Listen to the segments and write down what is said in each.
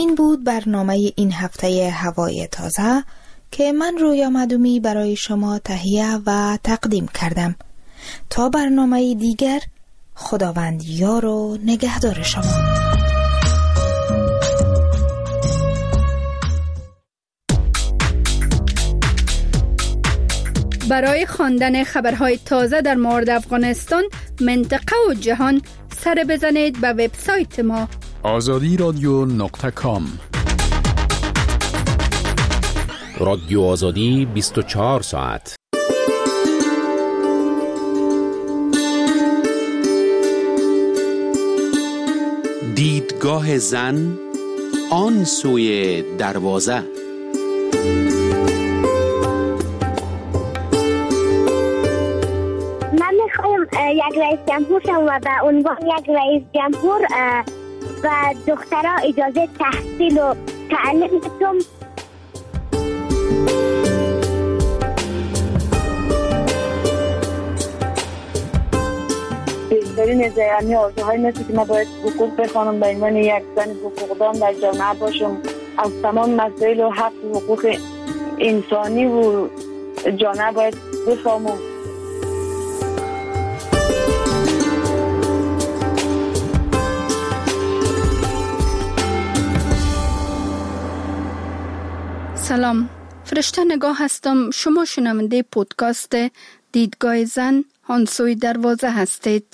این بود برنامه این هفته هوای تازه که من رویا مدومی برای شما تهیه و تقدیم کردم. تا برنامه دیگر، خداوند یار و نگهدار شما. برای خواندن خبرهای تازه در مورد افغانستان، منطقه و جهان، سر بزنید به وبسایت ما azadiradio.com. رادیو آزادی 24 ساعت. دیدگاه زن آن سوی دروازه. یک رئیس جمهور شم و به عنوان یک رئیس جمهور و دخترها اجازه تحصیل و تعلیم بدم. بیشترین یعنی آرزوهای مثل که ما باید حقوق بخوانم به عنوان یک زن حقوقدان در جامعه باشم، از تمام مسائل و حق و حقوق انسانی و جامعه باید بفهمم. سلام، فرشته نگاه هستم. شما شنونده پودکاست دیدگاه زن آن سوی دروازه هستید.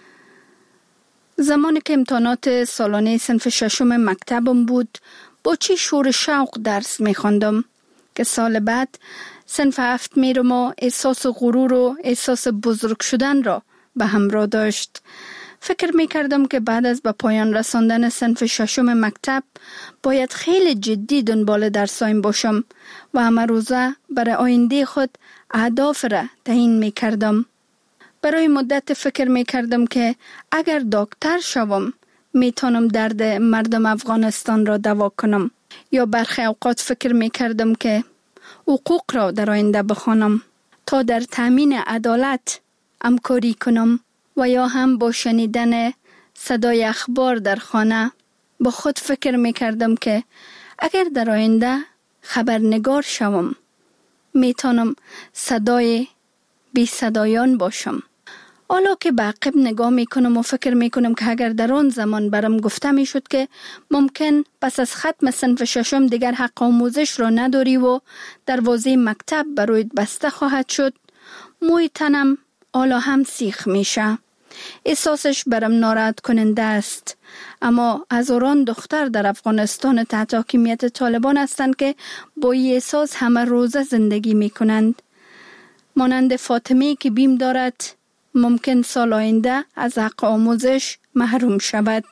زمانی که امتحانات سالانه صنف ششم مکتبم بود، با چی شور شوق درس می‌خواندم که سال بعد صنف 7 میرم و احساس غرور و احساس بزرگ شدن را به همراه داشت. فکر می‌کردم که بعد از به پایان رساندن صنف ششم مکتب باید خیلی جدی دنبال درسایم باشم و همه روزه برای آینده خود اهداف را تعیین می‌کردم. برای مدت فکر می‌کردم که اگر دکتر شوم میتونم درد مردم افغانستان را دوا کنم، یا برخی اوقات فکر می‌کردم که حقوق را در آینده بخوانم تا در تامین عدالت همکاری کنم، و یا هم با شنیدن صدای اخبار در خانه با خود فکر می‌کردم که اگر در آینده خبرنگار شوم میتونم صدای بی صدایان باشم. حالا که به عقب نگاه میکنم و فکر میکنم که اگر در آن زمان برام گفته میشد که ممکن پس از ختم صنف ششم دیگر حق آموزش را نداری و دروازه مکتب برایت بسته خواهد شد، موی تنم حالا هم سیخ میشه. احساسش برام ناراحت کننده است. اما هزاران دختر در افغانستان تحت حاکمیت طالبان هستند که با این احساس همه روزه زندگی میکنند. مانند فاطمه که بیم دارد ممکن سال آینده از حق آموزش محروم شود.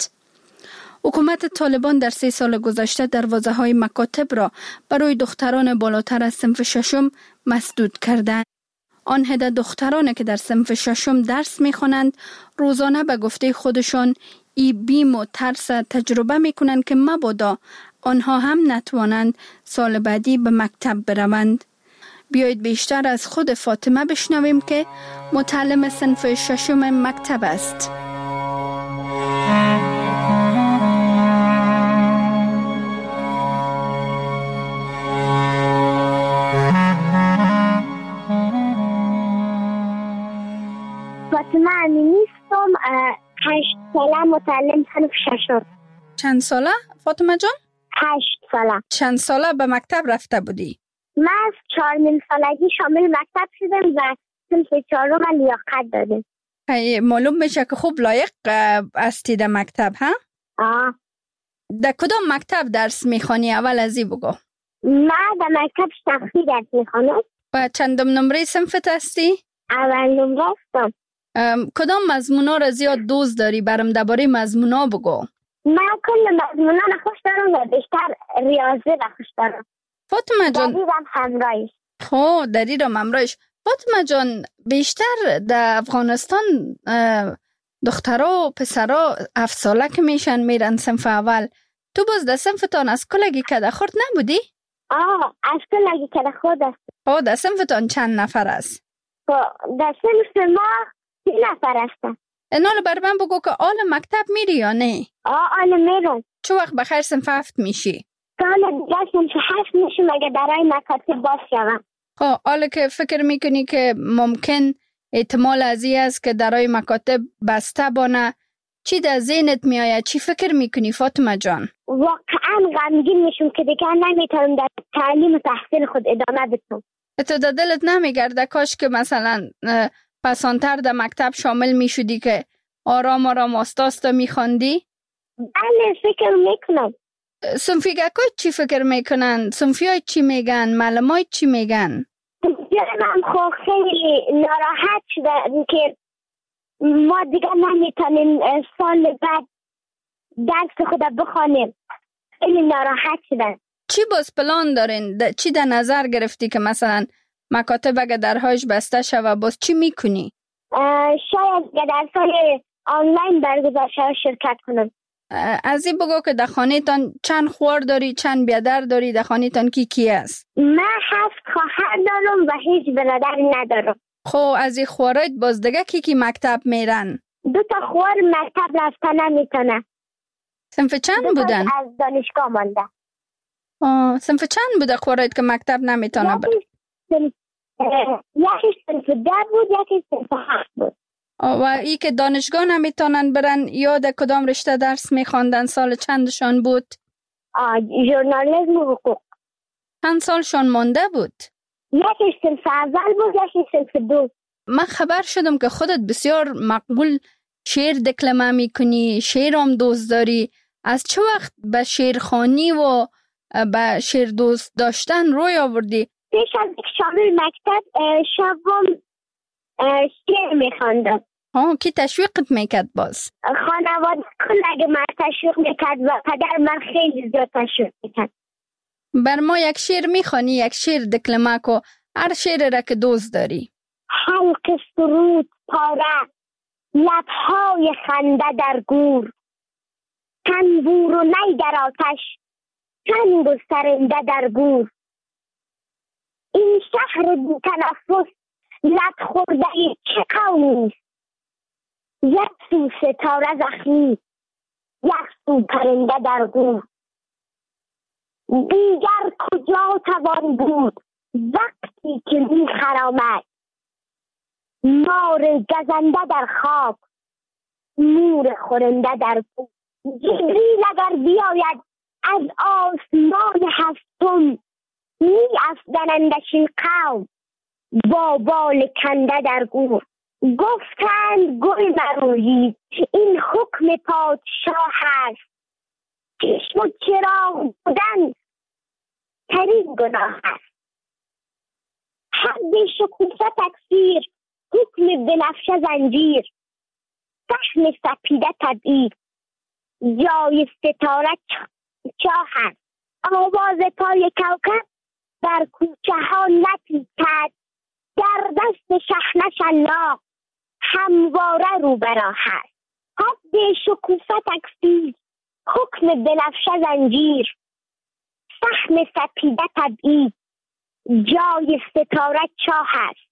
حکومت طالبان در 3 سال گذشته دروازه‌های مکاتب را برای دختران بالاتر از صنف ششم مسدود کردند. آن عده دخترانی که در صنف ششم درس می‌خوانند روزانه به گفته خودشان این بیم و ترس تجربه می‌کنند که مبادا آنها هم نتوانند سال بعدی به مکتب بروند. بیایید بیشتر از خود فاطمه بشنویم که متعلم صنف ششم مکتب است. فاطمه امینی هستم، 8 ساله، متعلم صنف ششم. چند ساله فاطمه جان؟ 8 ساله. چند ساله به مکتب رفته بودی؟ من از 4 سالگی شامل مکتب شدم و صنف 4 لیاقت دادم. معلوم میشه که خوب لایق هستی در مکتب، ها؟ در کدام مکتب درس میخوانی؟ اول از این بگو. من در مکتب شخصی درس میخوانم. و چندم نمره صنفت هستی؟ اول نمره هستم. کدام مضمونا را زیاد دوست داری؟ برام درباره مضمونا بگو. من کل مضمونا را خوش دارم و بیشتر ریاضی را خوش دارم. فاطمه جان دریرم همراهش. دریرم همراهش. فاطمه جان، بیشتر در افغانستان دخترها و پسرها 7 ساله که میشن میرن صنف اول. تو باز در صنفتان از کلگی کده خورد نبودی؟ از کلگی کده خورد است. در صنفتان چند نفر است؟ در صنف ما 3 نفر است. اینا رو بر من بگو که آل مکتب میری یا نه؟ آل میرم. چه وقت بخیر صنف 7 میشی؟ سال دیگه صنف 7 میشم اگه برای مکاتب باز شوم. خب حالا که فکر میکنی که ممکن احتمال از این است که درای مکاتب بسته بانه، چی در ذهنت میآید؟ چی فکر میکنی فاطمه جان؟ واقعا غمگین میشم که دیگه نمیتونم در تعلیم و تحصیل خود ادامه بدم. تو در دلت نمیگرده کاش که مثلا پسانتر در مکتب شامل میشدی که آرام آرام آستاستا میخواندی؟ بله فکر میکنم. صنفیگکای چی فکر میکنن؟ صنفیای چی میگن؟ معلمای چی میگن؟ من خب خیلی ناراحت شدم که ما دیگه نمیتونیم سال بعد درس خود بخوانیم. خیلی ناراحت شدم. چی باز پلان دارین؟ چی در نظر گرفتی که مثلا مکاتب اگه درهاش بسته شوه باز چی میکنی؟ شاید درس‌های آنلاین برگزار شود شرکت کنم. از این بگو که در خانه تان چند خوار داری، چند بیادر داری، در خانه تان کی است؟ من 7 خواهر دارم و هیچ برادری ندارم. خب از این خوارایت باز دیگه کی مکتب میرن؟ 2 خوار مکتب رفتن نمیتونه. صنف چند بودن؟ از دانشگاه مانده. صنف چند بوده خوارایت که مکتب نمیتونه بره؟ یکی صنف 10 بود، یکی صنف 7 بود. و ای که دانشگاه نمیتونن برن یاد کدام رشته درس میخواندن؟ سال چندشان بود؟ ژورنالیسم و حقوق. چند سالشان مانده بود؟ یکی صنف اول بود، یکی صنف 2. من خبر شدم که خودت بسیار مقبول شعر دکلمه میکنی، شعر هم دوست داری. از چه وقت به شعرخوانی و به شعر دوست داشتن روی آوردی؟ پیش از شامل مکتب شبم شعر میخواندم. کی تشویقت میکرد باز؟ خانواده اگه من تشویق میکرد و پدر من خیلی زیاد تشویق میکرد. بر ما یک شعر میخوانی، یک شعر دکلمه کو، هر شعر را که دوست داری. حلق سرود پاره، لبهای خنده در گور، تنبور و نی در آتش، چنگ و سرنده در گور. این شهر بی تنفس لب خورده چه قومی؟ یک سو ستاره زخمی، یک سو پرنده در گور. دیگر کجا توان بود وقتی که می خرامد؟ مار گزنده در خاک، مور خورنده در گور. جبریل اگر بیاید از آسمان هفتم، می افگنندش این قوم با بال کنده در گور. گفتند گل مرویید این حکم پادشاه هست، چشم و چراغ بودن ترین گناه هست. حد شکوفه تکفیر، حکم بنفشه زنجیر، سهم سپیده تبعید، جای ستاره چاه هست. آواز پای کوکب در کوچه ها نپیچد، در دست شحنه شلاق همواره رو برا هست. حد شکوفه تکفیر، حکم بنفشه زنجیر، سهم سپیده تبعید، جای ستاره چاه هست.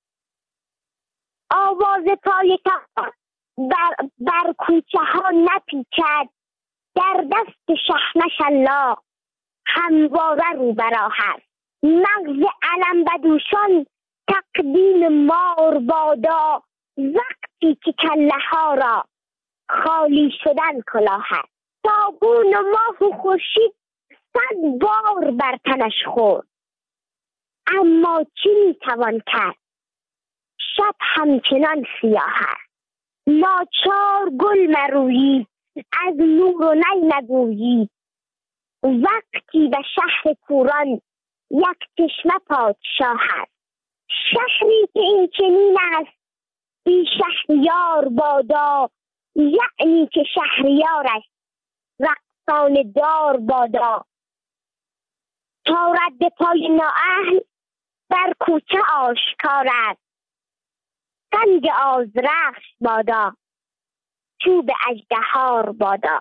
آواز پای کوکب بر کوچه ها نپیچد، در دست شحنه شلاق همواره رو برا هست. مغز علم بدوشان تقدیم مار بادا، وقتی که کله ها را خالی شدن کلاه هست. صابون و ماه و خورشید 100 بار بر تنش خورد، اما چی میتوان کرد؟ شب همچنان سیاه هست. ناچار گل مرویید از نور و نی نگویید، وقتی به شهر کوران یک چشمه پادشاه هست. شهری که این چنین است بی شهریار بادا، یعنی که شهریارش رقصان دار بادا. تا رد پای نااهل در کوچه آشکار است، سنگ آذرخش بادا، چوب اژدهار بادا.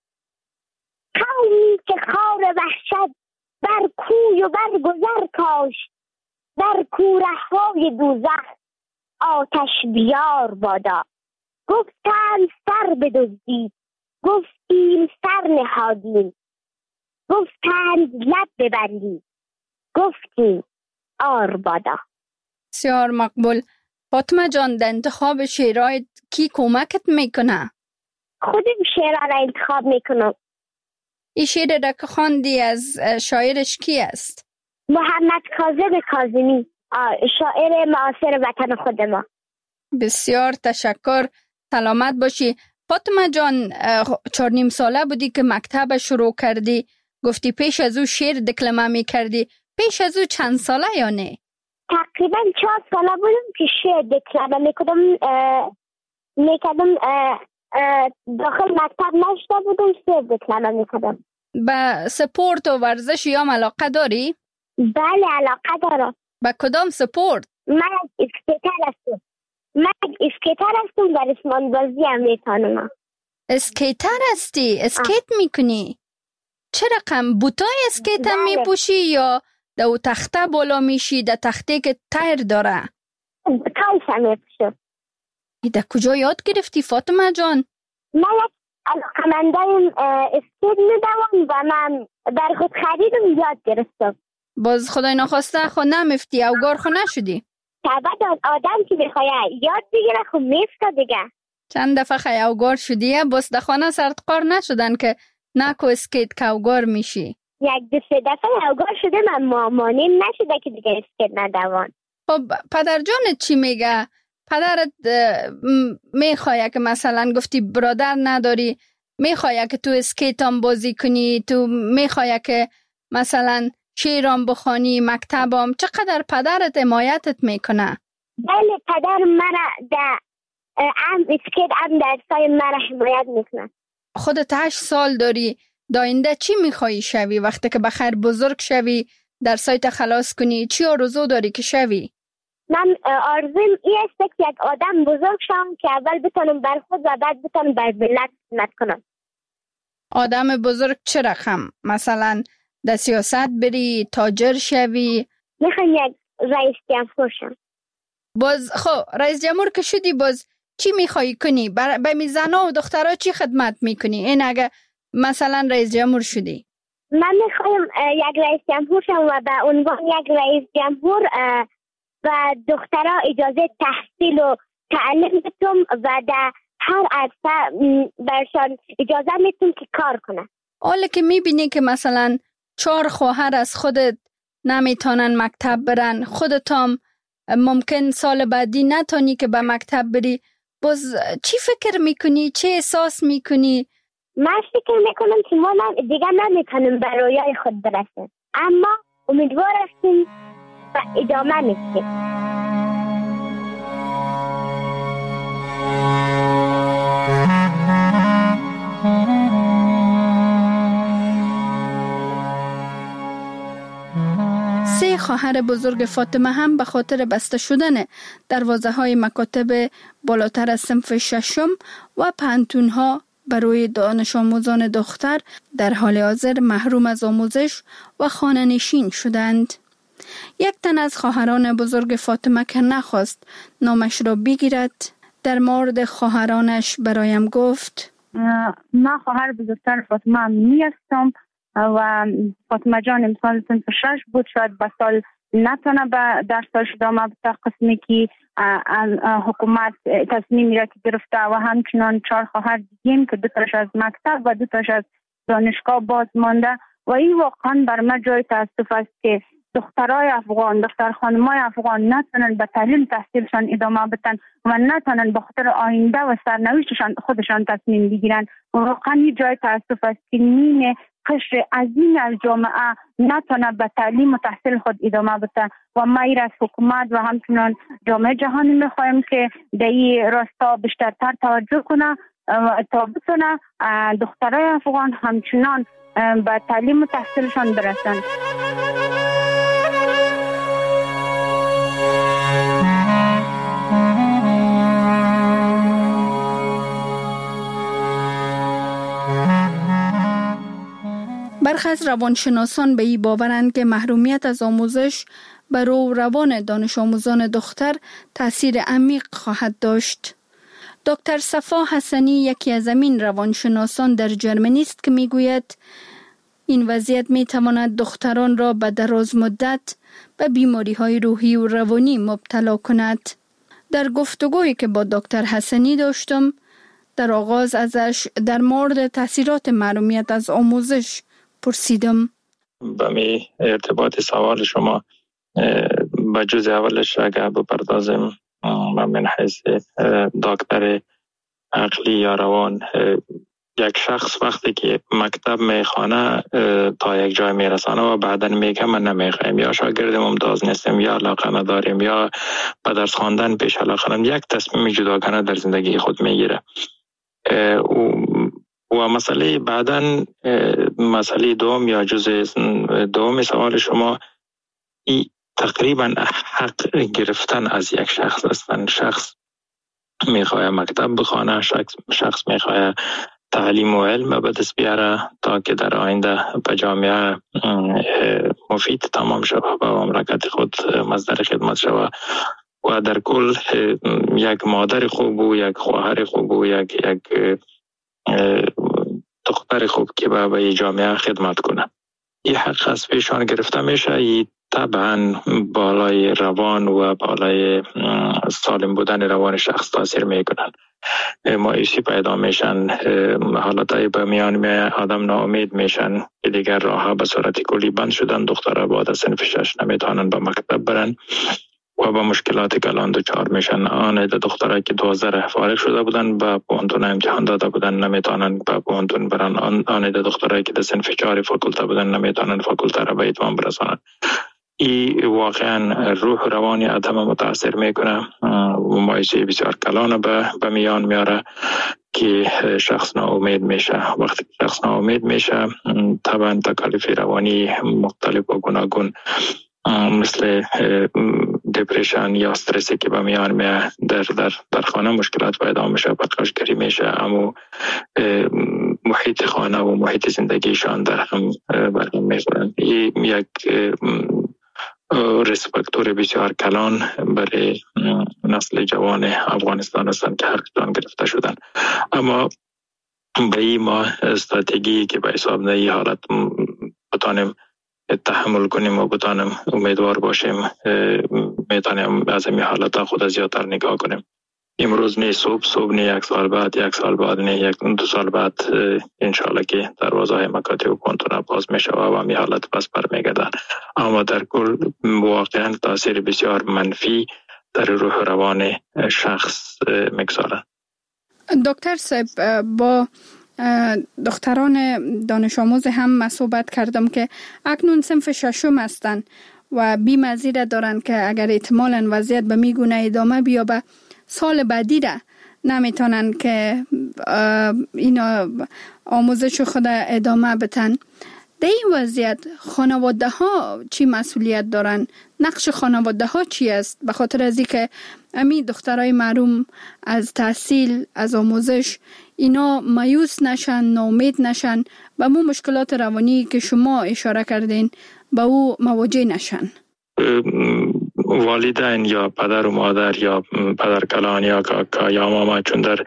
قومی که خار وحشت بر کوی و بر گذر کاشت، در کوره‌های دوزخ آتش بیار بادا. گفتند سر بدزدید گفتیم سر نهادیم، گفتند لب ببندیم، گفتیم آر بادا. بسیار مقبول. فاطمه جان، در انتخاب شعرهای کی کمکت میکنه؟ خودم شعرها را انتخاب میکنم. این شعر را که خواندی از شاعرش کی است؟ محمد کاظم کاظمی، شاعر معاصر وطن خود ما. بسیار تشکر. سلامت باشی. فاطمه جان، 4 ساله بودی که مکتب شروع کردی. گفتی پیش از او شعر دکلمه می کردی. پیش از او چند ساله یا نه؟ تقریبا 4 ساله بودم که شعر دکلمه میکردم. داخل مکتب نشده بودم، شعر دکلمه میکردم. به سپورت و ورزش یا علاقه داری؟ بله علاقه دارم. به کدام سپورت؟ من اسکیتر هستم و ریسمان بازی هم میتونم. اسکیتر هستی؟ اسکیت میکنی؟ چه رقم؟ بوتای اسکیت هم بله. میپوشی یا در تخته بالا میشی، در تخته که تایر داره؟ بوتایش هم میپوشم. در کجا یاد گرفتی فاطمه جان؟ من یک علاقمندایم اسکیت میدوم و من در خود خریدم یاد گرفتم. باز خدای نخواسته خود نمیفتی اوگار خود نشدی؟ طبعا آدم که بخواه یاد بگیره خود میفته دیگه. چند دفعه خیلی اوگار شدیه؟ باز در خانه سرتقار نشدن که نکو اسکیت که اوگار میشی؟ 1-2 دفعه اوگار شده من مامانیم نشده که دیگه اسکیت ندوان. خب پدر جانت چی میگه؟ پدرت میخواه که مثلا گفتی برادر نداری، میخواه که تو اسکیت هم بازی کنی، تو میخواه که مثلا شعرام بخوانی، مکتبام، چقدر پدرت حمایتت میکنه؟ بله پدر مرا در اسکیت هم درسای مرا حمایت میکنه. خودت 8 سال داری، داینده چی میخوایی شوی؟ وقتی که بخیر بزرگ شوی درسایت خلاص کنی چی آرزو داری که شوی؟ من آرزویم این است که یک آدم بزرگ شم که اول بتونم بر خود و بعد بتونم بر ملت خدمت کنم. آدم بزرگ چه رقم؟ مثلا در سیاست بری، تاجر شوی؟ میخوام یک رئیس جمهور شم. باز خب رئیس جمهور که شدی باز چی میخوایی کنی؟ به زنا و دخترها چی خدمت میکنی؟ این اگه مثلا رئیس جمهور شدی؟ من میخوایم یک رئیس جمهور شم و به عنوان یک رئیس جمهور و دخترها اجازه تحصیل و تعلیم بتم و در هر عرصه برشان اجازه میتونم که کار کنم. حالا که میبینی که مثلا 4 خواهر از خودت نمیتونن مکتب برن، خودت هم ممکن سال بعدی نتونی که به مکتب بری، باز چی فکر میکنی؟ چه احساس میکنی؟ من فکر میکنم که ما دیگه نمیتونیم به رویای خود برسیم، اما امیدوار هستیم و ادامه میدیم. سه خواهر بزرگ فاطمه هم به خاطر بسته شدن دروازه‌های مکاتب بالاتر از صنف 6 و پانتون‌ها برای دانش آموزان دختر در حال حاضر محروم از آموزش و خانه نشین شدند. یک تن از خواهران بزرگ فاطمه که نخواست نامش را بگیرد در مورد خواهرانش برایم گفت: من خواهر بزرگتر فاطمه می هستم و فاطمه جان امسال صنف 6 بود، شاید به سال نتونه به درسش ادامه بده، قسمی که حکومت تصمیمی را که گرفته و همچنان 4 خواهر دیگه که 2 تاش از مکتب و 2 تاش از دانشگاه باز مانده و این واقعا بر من جای تاسف است که دخترای افغان، دختر خانمای افغان نتونن به تعلیم تحصیلشان ادامه بدن و نتونن به خاطر آینده و سرنوشتشان خودشان تصمیم بگیرن. واقعا این جای تاسف است که نیمه قشر عظیم از جامعه نتونه به تعلیم و تحصیل خود ادامه بده و ما ایر از حکومت و همچنان جامعه جهانی میخوایم که در این راستا بیشترتر توجه کنه تا بتونه دخترای افغان همچنان به تعلیم و تحصیلشان برسن. برخی از روانشناسان به این باورند که محرومیت از آموزش بر روان دانش آموزان دختر تأثیر عمیق خواهد داشت. دکتر صفا حسنی یکی از امین روانشناسان در جرمنی است که میگوید این وضعیت میتواند دختران را به دراز مدت به بیماری‌های روحی و روانی مبتلا کند. در گفتگویی که با دکتر حسنی داشتم، در آغاز ازش در مورد تاثیرات محرومیت از آموزش پرسیدم. به ارتباط سوال شما به جز اولش اگر بپردازم، من حیث دکتر عقلی یا روان، یک شخص وقتی که مکتب میخوانه تا یک جای میرسانه و بعدا میگه من نمیخوایم، یا شاگرد ممتاز نیستم، یا علاقه نداریم، یا به درس خواندن پیش علاقه نداریم، یک تصمیم جداگانه در زندگی خود میگیره. و مسئله بعدا مسئله دوم یا جز دوم سوال شما، تقریبا حق گرفتن از یک شخص هستن. شخص میخواه مکتب بخوانه، شخص میخواه تعلیم و علم به دست بیاره تا که در آینده به جامعه مفید تمام شود و مملکت خود مصدر خدمت شود و در کل یک مادر خوب و یک خواهر خوب و یک دختر خوب که به جامعه خدمت کنه. این حق از پیشان گرفته میشه. این طبعا بالای روان و بالای سالم بودن روان شخص تاثیر میکنن. مایوسی پیدا میشن، حالتهای به میان می آدم ناامید میشن که دیگر راه به صورت کلی بند شدن. دخترها بعد از صنف 6 نمیتونن به مکتب برن و با مشکلات کلان دچار میشن. آن دخترها که 12 فارغ شده بودن به پوهنتون امتحان داده بودن نمیتونن به پوهنتون برن. آن دخترها که در صنف 4 فاکولته بودن نمیتونن فاکولته را به اتمام برسانن. این واقعا روح روانی آدم متاثر میکنه و مایوسی بسیار کلان به میان میاره که شخص ناامید میشه. وقتی شخص ناامید میشه طبعا تکالیف روانی مختلف و گوناگون مثل دپرشن یا استرسی که به میان میاد، در خانه مشکلات پیدا میشه، بدخوشگری میشه، اما محیط خانه و محیط زندگیشان در هم برهم میخورن. یک ریسپکتور بسیار کلان برای نسل جوان افغانستان هستند که حقشان گرفته شدن. اما به این ما استراتژی که به حساب نه حالت بتانیم تحمل کنیم و بتانیم امیدوار باشیم، میتونیم از این حالت خود زیادتر نگاه کنیم. امروز نه، صبح نه، یک سال بعد نه، 1-2 سال بعد انشالله که دروازه های مکاتب و پوهنتون باز میشه و همی حالت پس برمیگردن. اما در کل واقعا تاثیر بسیار منفی در روح روان شخص میگذارن. دکتر صاحب، با دختران دانش آموز هم صحبت کردم که اکنون صنف 6 هستند و بی‌مزید دارن که اگر احتمالاً وضعیت به میگونه ادامه بیابه سال بعدی را نمیتونن که اینا آموزش خود ادامه بتن. در این وضعیت خانواده ها چی مسئولیت دارن؟ نقش خانواده ها چی است؟ به خاطر از اینکه امی دخترای محروم از تحصیل، از آموزش، اینا مایوس نشن، ناامید نشن و مو مشکلات روانی که شما اشاره کردین با او مواجه نشن. والدین یا پدر و مادر یا پدر کلان یا کاکا یا ماما، چون در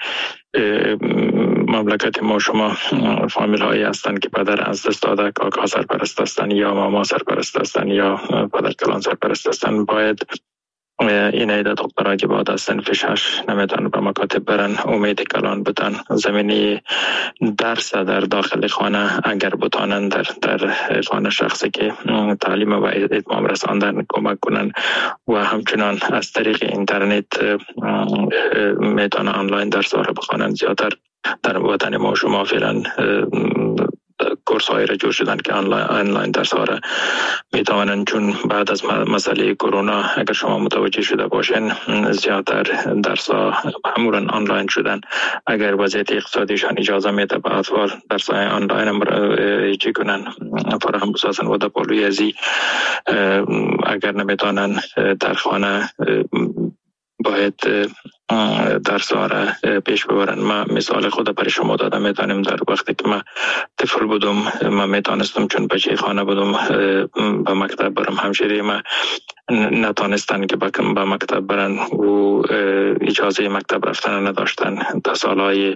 مملکت ما شما فامیل هایی هستند که پدر از دست داده، کاکا سرپرست هستند یا ماما سرپرست هستند یا پدر کلان سرپرست هستند، باید این عده دخترها که بعد از صنف 6 نمیتونن به مکاتب برن امید کلان بتن. زمینی درس در داخل خانه اگر بتانن در خانه شخصی که تعلیم و اتمام رساندن کمک کنن و همچنان از طریق اینترنت میتونن آنلاین درس ها رو بخوانن. زیادتر در وطن ما شما فعلا کورس هایی را جور شدن که آنلاین درس ها را میتوانند، چون بعد از مسئله کرونا اگر شما متوجه شده باشین زیادتر درس ها همون آنلاین شدن. اگر وضعیت اقتصادیشان اجازه میده به اطفال درس های آنلاین هم چی کنن فراهم بسازن و در پالوی ازی اگر نمیتونن در خانه باید درس ها را پیش ببرن. من مثال خود برای شما دادم. میتونم در وقتی که من طفل بودم من میتونستم چون بچه خانه بودم به مکتب برم. همشیری من نتونستن که به مکتب برن و اجازه مکتب رفتن نداشتن تا سالهای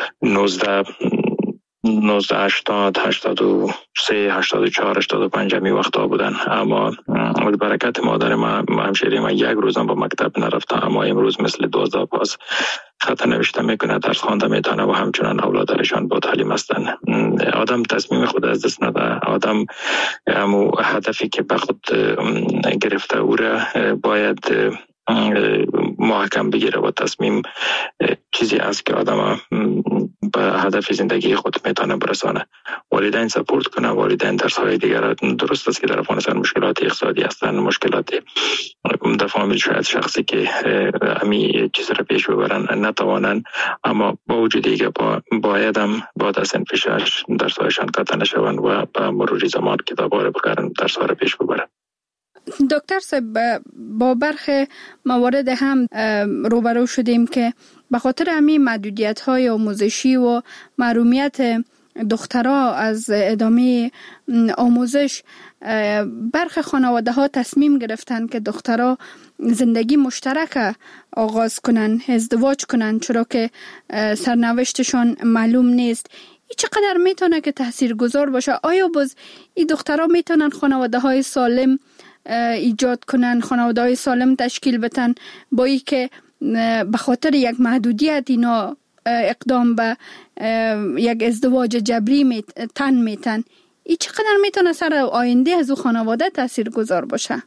1980 83 84 85 می وقتا بودن. اما برکت مادر من همشیری من یک روزم به مکتب نرفتم، اما امروز مثل 12 پاس خط نوشته میکنه، درس خوانده میتونه و همچنان اولادشان با تعلیم هستن. آدم تصمیم خود از دست نده. آدم همو هدفی که به خود گرفته او را باید محکم بگیره و تصمیم چیزی است که آدم به هدف زندگی خود میتونه برسانه. والدین سپورت کنه، والدین درس های دیگر. درست است که در افغانستان مشکلات اقتصادی هستند، مشکلات در فامیل شاید شخصی که همی چیز را پیش ببرن نتوانند، اما با وجودی که باید هم بعد از صنف 6 درس هایشان قطع نشوند و به مرور زمان کتاب ها را بکارن درس ها را پیش ببرن. دکتر صاحب، با برخی موارد هم روبرو شدیم که به خاطر همین محدودیت‌های آموزشی و محرومیت دخترها از ادامه آموزش، برخی خانواده‌ها تصمیم گرفتن که دخترها زندگی مشترک آغاز کنن، ازدواج کنن، چرا که سرنوشتشان معلوم نیست. این چقدر میتونه که تاثیرگذار باشه؟ آیا باز این دخترها میتونن خانواده‌های سالم ایجاد کنن، خانواده‌های سالم تشکیل بدن، با ای که به خاطر یک محدودیت اینا اقدام به یک ازدواج جبری میتن؟ این چقدر میتونه سر آینده از او خانواده تاثیرگذار باشه؟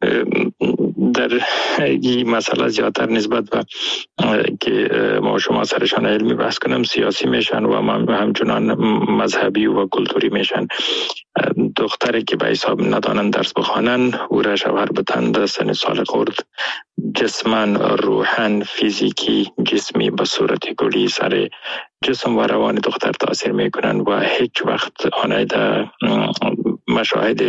در این مسئله زیادتر نسبت به که ما شما سرشان علمی بحث کنم سیاسی میشن و همچنان مذهبی و کلتوری میشن. دختری که به حساب ندانن درس بخوانن او را شوهر بتند سن سال خورد، جسمن، روحن، فیزیکی، جسمی به صورت کلی سر جسم و روان دختر تاثیر میکنن و هیچ وقت آنها در مشاهد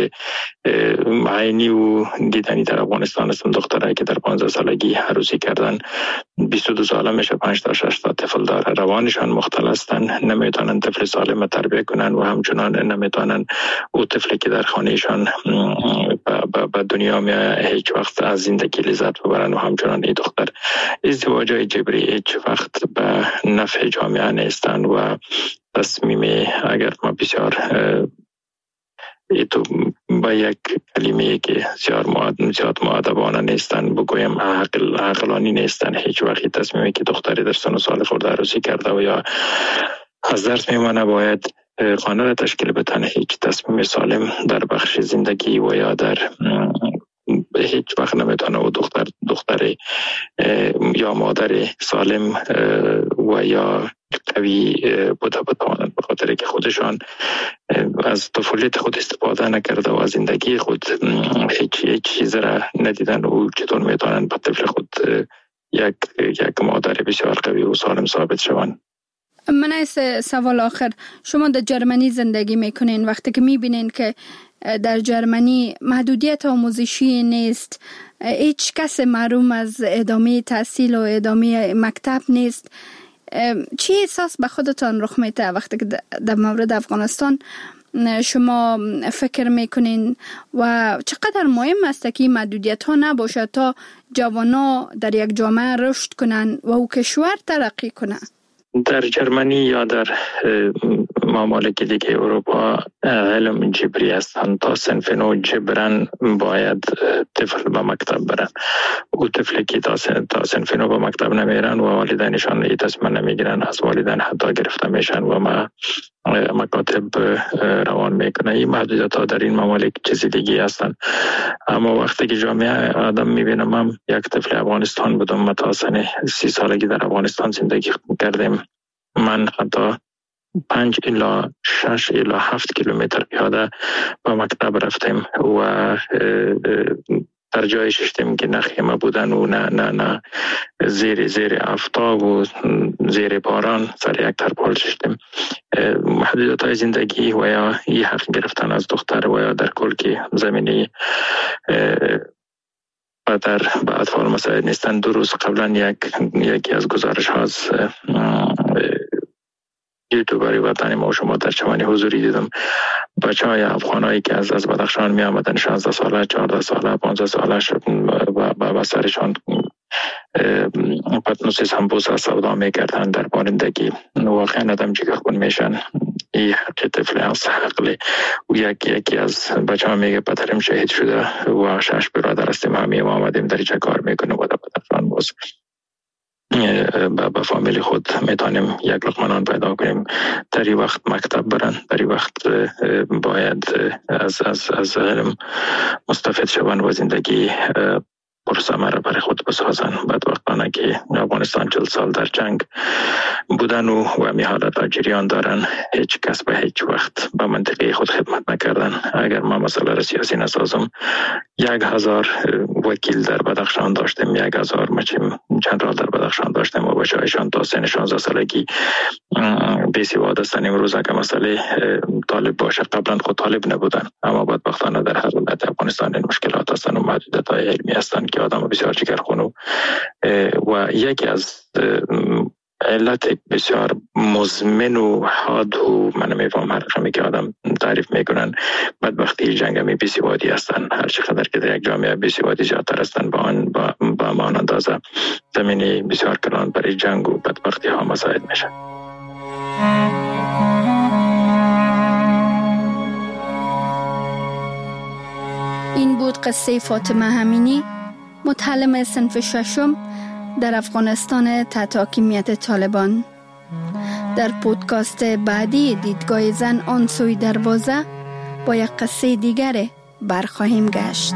عینی و دیدنی در افغانستان هستن. دخترایی که در 15 سالگی عروسی کردن 22 ساله میشه 5 تا 6 تا طفل داره، روانشان مختل هستن، نمیتونن طفل سالم تربیت کنن و همچنان نمیتونن او طفلی که در خانهشان به دنیا میاد هیچ وقت از زندگی لذت ببرن و همچنان این دختر ازدواجای جبری هیچ وقت به نفع جامعه نیستن و تصمیم اگر ما بسیار تو با یک کلمه که زیاد مؤدبانه نیستن بگویم عقلانی نیستن، هیچ وقت تصمیمی که دختری در سن و سال خورده عروسی کرده و یا از درس میمانه باید خانه را تشکیل بدن، هیچ تصمیم سالم در بخش زندگی و یا در هیچ وقت نمیتونه و دختر یا مادر سالم و یا قوی بتوانند، به خاطر که خودشان از طفولیت خود استفاده نکرده و از زندگی خود هیچ چیز را ندیدن و چطور میتونن به طفل خود یک مادر بسیار قوی و سالم ثابت شوند. من از سوال آخر، شما در جرمنی زندگی میکنین، وقتی که میبینین که در جرمنی محدودیت آموزشی نیست، هیچ کس محروم از ادامه تحصیل و ادامه مکتب نیست، چی احساس به خودتان رخ میده وقتی که در مورد افغانستان شما فکر میکنین و چقدر مهم است که محدودیت ها نباشه تا جوانا در یک جامعه رشد کنن و او کشور ترقی کنن؟ در جرمنی یا در ممالک دیگه اروپا علم جبری هستند. تا صنف 9 جبران باید طفل به مکتب برن. او طفلی که تا صنف 9 به مکتب نمیرن و والدینشان این تصمیم نمیگیرن، از والدین حتی گرفته میشن و مکاتب روان میکنه. این محدودیت ها در این ممالک چیزی دیگه هستند. اما وقتی که جامعه آدم میبینم، من یک طفل افغانستان بودم، من تا سن 30 سالگی در افغانستان زندگی کردیم. من حتی 5 الی 6 الی 7 کیلومتر پیاده به مکتب رفتیم و در جای ششتیم که نه خیمه بودن و نه زیر آفتاب و زیر باران سر یک ترپال ششتیم. محدودیت های زندگی و یا این حق گرفتن از دختر و یا در کل که زمینی و در به اطفال مساعد نیستن. 2 روز قبلا یکی از گزارش ها از یوتیوبری وطنی ما و شما در چمنی حضوری دیدم. بچه های افغانایی که از بدخشان می آمدن، 16 ساله، 14 ساله، 15 ساله شد و سرشان پتنوس سمبوس را سودا می کردن در بارندگی. واقعا آدم جگر خون میشن. این حق طفل است، عقل. و یکی از بچه ها میگه پدرم شهید شده و 6 برادر هستیم، همه ما آمدیم در اینجا کار میکنیم و در بدخشان باز با فامیلی خود میتونیم یک لقمه نان پیدا کنیم. در این وقت مکتب برن، در این وقت باید از علم مستفید شوند و زندگی پرثمره برای خود بسازن. بدبختانه که افغانستان 40 سال در جنگ بودن و همی حالت جریان دارن، هیچ کس به هیچ وقت به منطقه خود خدمت نکردن. اگر ما مسئله را سیاسی نسازم، 1000 وکیل در بدخشان داشتیم، 1000 جنرال در بدخشان داشتیم و بچه‌هایشان تا سن 16 سالگی بی‌سواد هستند. امروز اگر مسئله طالب باشه، قبلا خود طالب نبودن، اما بدبختانه در هر ولایت افغانستان این مشکلات هستند و محدودیت‌های علمی هستند که آدم بسیار جگرخون و یکی از علت بسیار مزمن و حاد و من میفهم هر رقمی که آدم تعریف میکنن بدبختی جنگ همی بی‌سوادی هستن. هر چقدر که در یک جامعه بی‌سوادی زیادتر هستن با آن اندازه زمینی بسیار کلان برای جنگ و بدبختی ها مساعد میشه. این بود قصه فاطمه همینی، متعلم صنف 6 در افغانستان تحت حاکمیت طالبان. در پودکاست بعدی دیدگاه زن آن سوی دروازه با یک قصه دیگر برخواهیم گشت.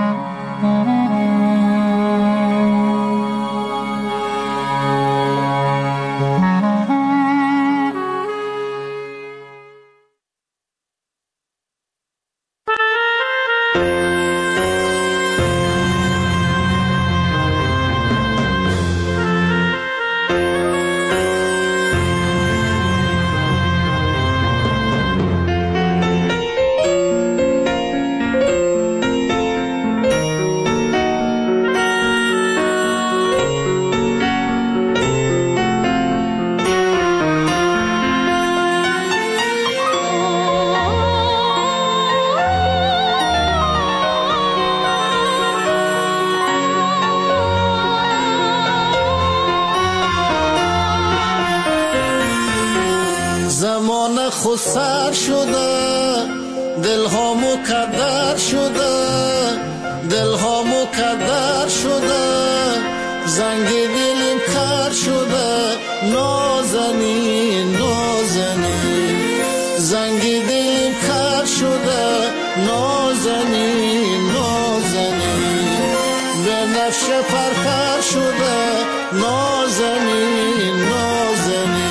خسر شده دلها مکدر شده، دلها مکدر شده، زنگ دلم کر شده، نازنین نازنین، زنگ دلم کر شده، نازنین نازنین، به نفش پرپر شده، نازنین نازنین.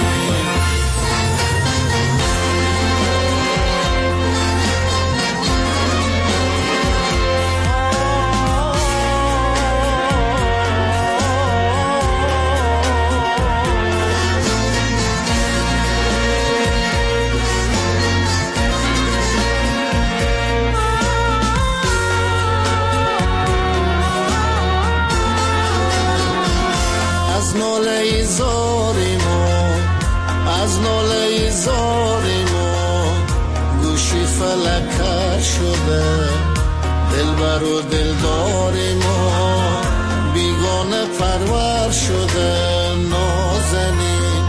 از ناله زاری ما گوشی فلکر شده، دلبر و دلداری ما بیگانه پرور شده، نازنین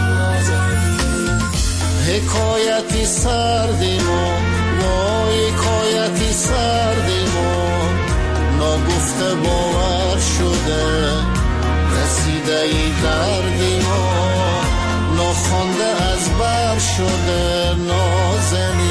حکایتی سردی ما، وای حکایتی سردی ما ناگفته باور شده، رسیده ای دردی ما ناخوانده از بر شده، نازنین.